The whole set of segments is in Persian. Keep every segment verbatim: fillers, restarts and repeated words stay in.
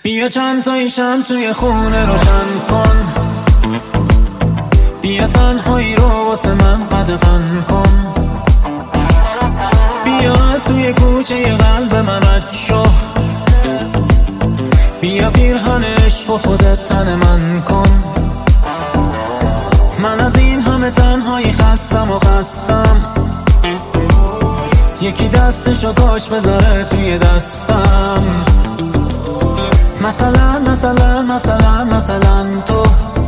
بیا چند تایی شم توی خونه روشن کن، بیا تنهایی رو واسه من قدغن کن، بیا از توی کوچه قلب من رد شو، بیا پیرهن عشق و خودت تن من کن. من از این همه تنهایی خستم و خستم، یکی دستشو کاش بذاره توی دستم. مثلا مثلا مثلا مثلا تو،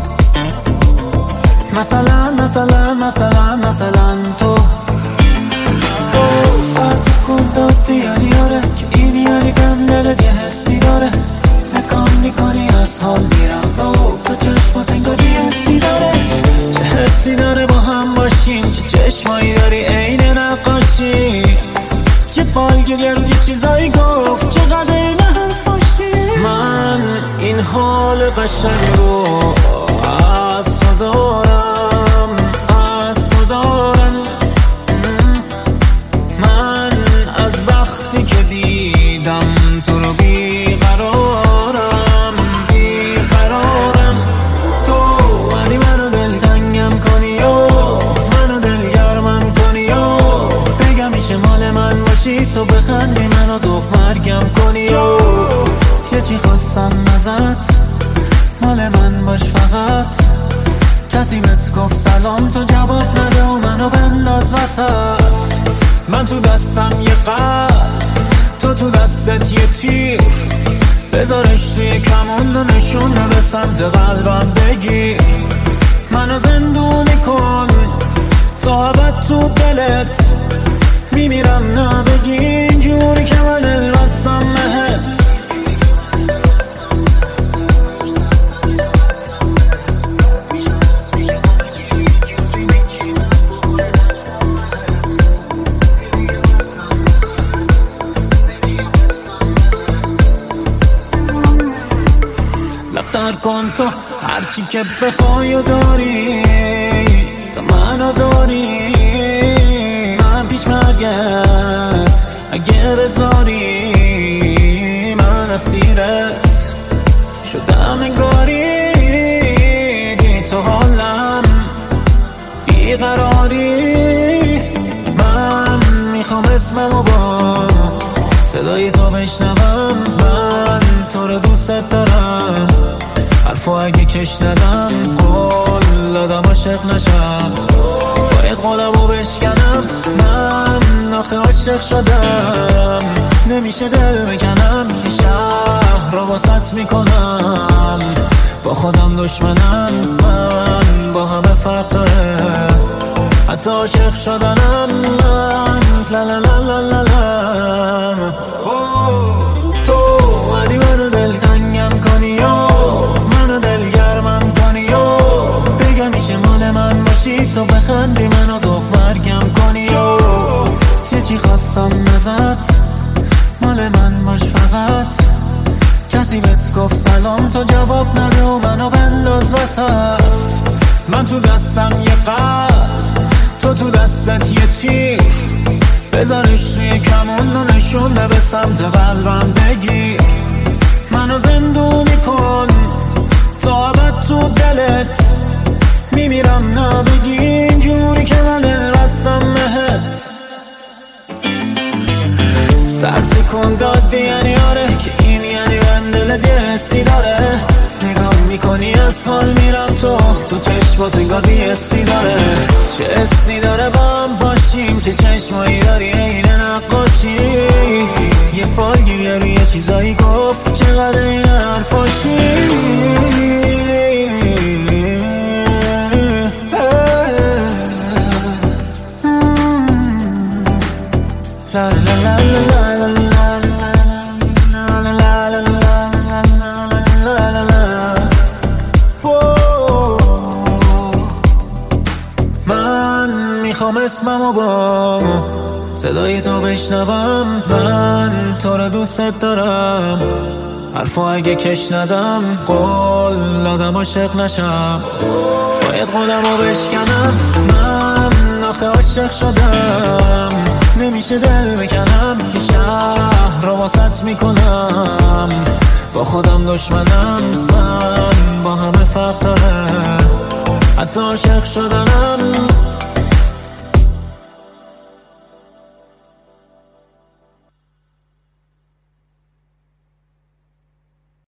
مثلا مثلا مثلا مثلا تو تو سرد کن دادی یعنی آره که این یعنی بهم دلت یه حسی داره، نکام میکنی از حال میرم تو تو چشمات انگار یه حسی داره. چه حسی داره با هم باشیم، چه چشمایی داری عین نقاشی، یه بالگیر یه روز یه چیزایی گفت چقدر این حرفاشی. من این حال قشنگ رو از تو دارم، از تو دارم. من از وقتی که دیدم تو رو بیقرارم، بیقرارم. تو ولی منو دلتنگم کنی و منو دلگرمم کنی و بگم میشه مال من باشی، تو بخندی منو ذوق مرگم کنی و یه چی خواستم ازت مال من باش فقط، کسی بهت گفت سلام تو جواب نده و منو بنداز وسط. من تو دستم یه قلب، تو تو دستت یه تیر، بذارش توی کمون و نشونه به سمت قلبم بگیر. منو زندونی کن تا ابد تو دلت، میمیرم نبگی اینجوری که من دل بستم بهت. لفتر کن تو هرچی که بخوای و داری، تو منو داری. من پیش مرگت اگه بذاری، من اسیرت شدم انگاری. بی تو حالم بیقراری. من میخوام اسممو با صدای تو بشنوم، من تو رو دوست دارم. حرفو اگه کش ندم قول دادم عاشق نشم، باید قولمو بشکنم. من آخه عاشق شدم نمیشه دل بکنم، یه شهر رو واسط میکنم با خودم دشمنم. من با همه فرق داره حتی عاشق شدنم. من لا لا لا لا لا لا. تو ولی منو دلتنگم کنی و منو دلگرمم کنی و بگم میشه مال من باشی، تو بخندی منو ذوق مرگم کنی و یه چی خواستم ازت مال من باش فقط، کسی بهت گفت سلام تو جواب نده و منو بنداز وسط. من تو دستم یه قلب، تو تو دستت یه تیر، بذارش توی کمون و نشونه به سمت قلبم بگیر. منو زندونی کن تا ابد تو دلت، میمیرم نبگی اینجوری که من دل بستم بهت. سرد کن دادی یعنی آره که این یعنی من دلت یه حسی داره، نگاه میکنی از حال میرم تو تو چشمات انگار یه حسی داره. چه حسی داره با هم باشیم، چه چشمایی داری عین نقاشی، یه فالگیر روی یه چیزایی گفت چقدر این حرفاشی. لا لا لا لا میخوام اسممو با صدای تو بشنوم، من تو رو دوست دارم. حرفو اگه کش ندم قول دادم عاشق نشم، باید قولمو بشکنم. من آخه عاشق شدم نمیشه دل بکنم، یه شهر رو واسط میکنم با خودم دشمنم، من با همه فرق داره، حتی عاشق شدنم